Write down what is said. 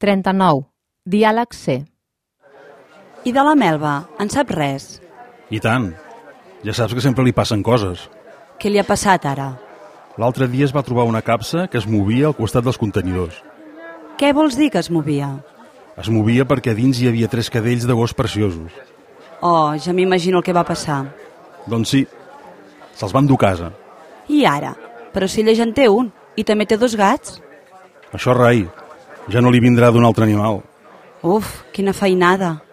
39. Diàleg C. I de la Melba, en sap res? I tant. Ja saps que sempre li passen coses. Què li ha passat ara? L'altre dia es va trobar una capsa que es movia al costat dels contenidors. Què vols dir que es movia? Es movia perquè dins hi havia 3 cadells de gos preciosos. Oh, ja m'imagino el que va passar. Doncs sí, se'ls van dur a casa. I ara? Però si ella ja en té un, i també té 2 gats? Això rai, ja no li vindrà d'un altre animal. Uf, quina feinada.